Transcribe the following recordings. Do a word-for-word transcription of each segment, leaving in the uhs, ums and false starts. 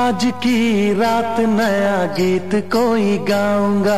आज की रात नया गीत कोई गाऊंगा,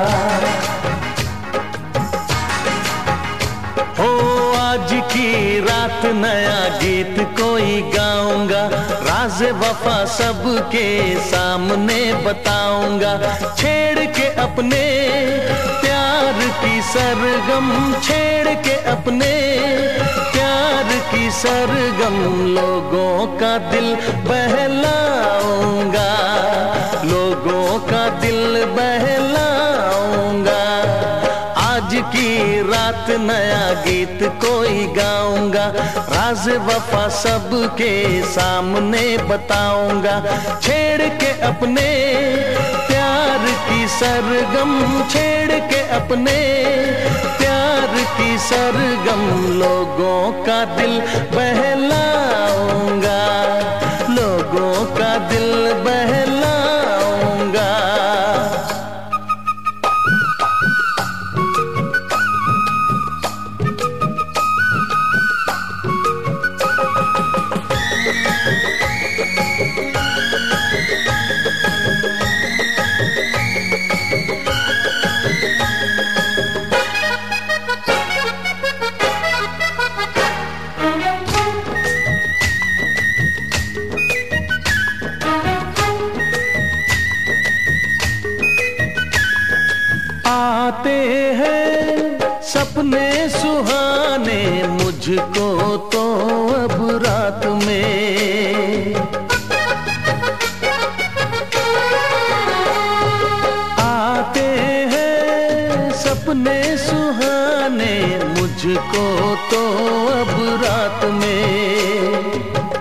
हो आज की रात नया गीत कोई गाऊंगा। राज वफा सबके सामने बताऊंगा, छेड़ के अपने प्यार की सरगम, छेड़ के अपने प्यार की सरगम। लोगों का दिल बहलाऊंगा, लोगों का दिल बहलाऊंगा। आज की रात नया गीत कोई गाऊंगा, राज वफा सबके सामने बताऊंगा, छेड़ के अपने प्यार की सरगम, छेड़ के अपने प्यार की सरगम। लोगों का दिल बहलाऊंगा, लोगों का दिल बहलाऊंगा। आते हैं सपने सुहाने मुझको तो अब रात में, आते हैं सपने सुहाने मुझको तो अब रात में।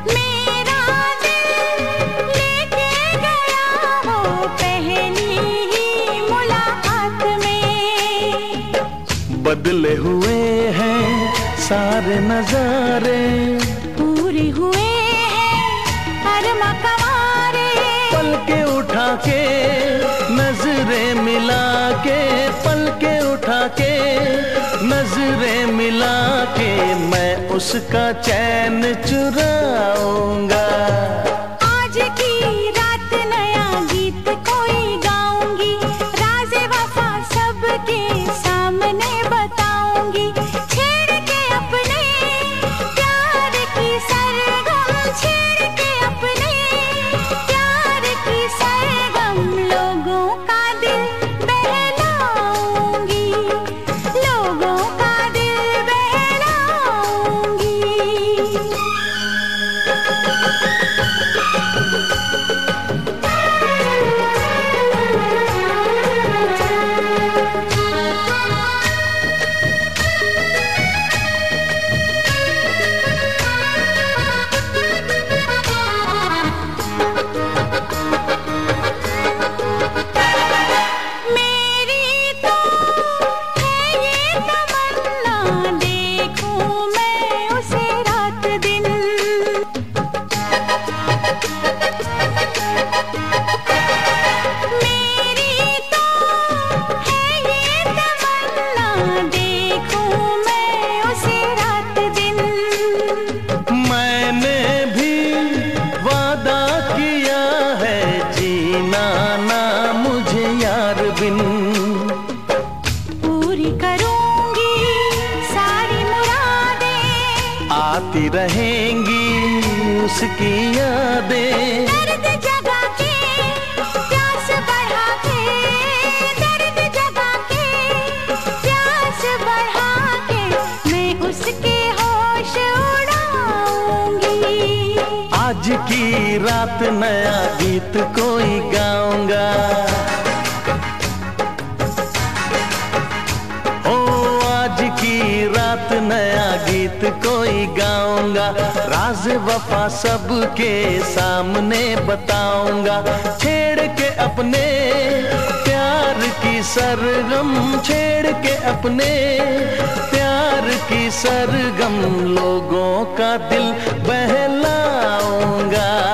बदले हुए हैं सारे नजारे, पूरे हुए हैं अरमा कवारे। पल के उठा के नजरें मिला के, पल के उठा के नजरें मिला के, मैं उसका चैन चुराऊंगा। आज की रात नया गीत कोई गाऊंगी, राज़ वफा सबके सामने बताऊंगी, छेड़ के अपने प्यार की सरगम, छेड़ के अपने प्यार की सरगम। लोगों का दिल बहलाऊंगी, लोगों का दिल बहलाऊंगी। पूरी करूंगी सारी मुरादें, आती रहेंगी उसकी यादें। दर्द जगा के प्यास बढ़ा के, दर्द जगा के प्यास बढ़ा के, मैं उसके होश उड़ाऊंगी। आज की रात नया गीत कोई गाऊंगा, रात नया गीत कोई गाऊंगा, राज वफा सबके सामने बताऊंगा, छेड़ के अपने प्यार की सरगम, छेड़ के अपने प्यार की सरगम। लोगों का दिल बहलाऊंगा।